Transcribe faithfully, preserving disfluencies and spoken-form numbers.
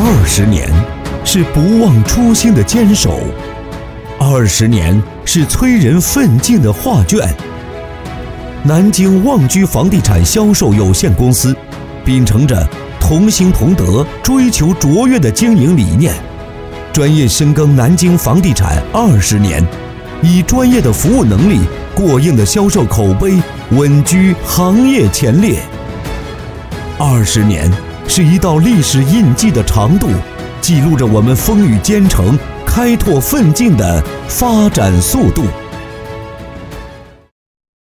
二十年是不忘初心的坚守，二十年是催人奋进的画卷。南京旺居房地产销售有限公司秉承着同心同德、追求卓越的经营理念，专业深耕南京房地产二十年，以专业的服务能力、过硬的销售口碑，稳居行业前列。二十年是一道历史印记的长度，记录着我们风雨兼程、开拓奋进的发展速度。